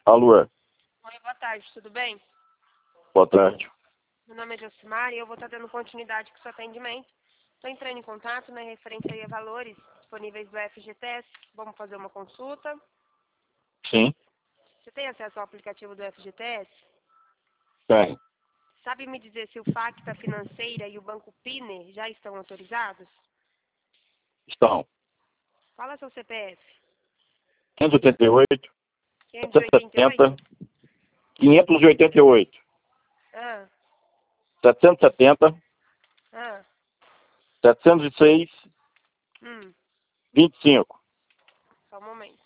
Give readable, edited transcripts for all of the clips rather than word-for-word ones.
Alô, Oi, boa tarde, tudo bem? boa tarde. Meu nome é Josimar e eu vou estar dando continuidade com o seu atendimento. Estou entrando em contato na referência aí a valores disponíveis do FGTS. Vamos fazer uma consulta. Sim, Você tem acesso ao aplicativo do FGTS? tem. Sabe me dizer se o Facta Financeira e o Banco Pine já estão autorizados? Estão. Fala seu CPF. 588, 588? 588, Ah, 770, ah, 706, hum, 25. só um momento.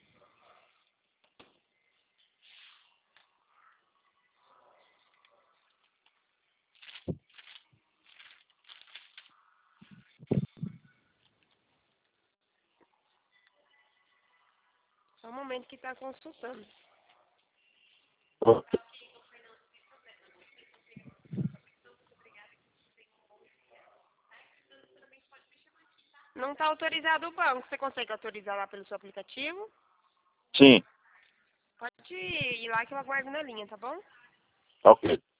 Só um momento que está consultando. Não está autorizado o banco. Você consegue autorizar lá pelo seu aplicativo? Sim, Pode ir lá que eu aguardo na linha, tá bom? ok.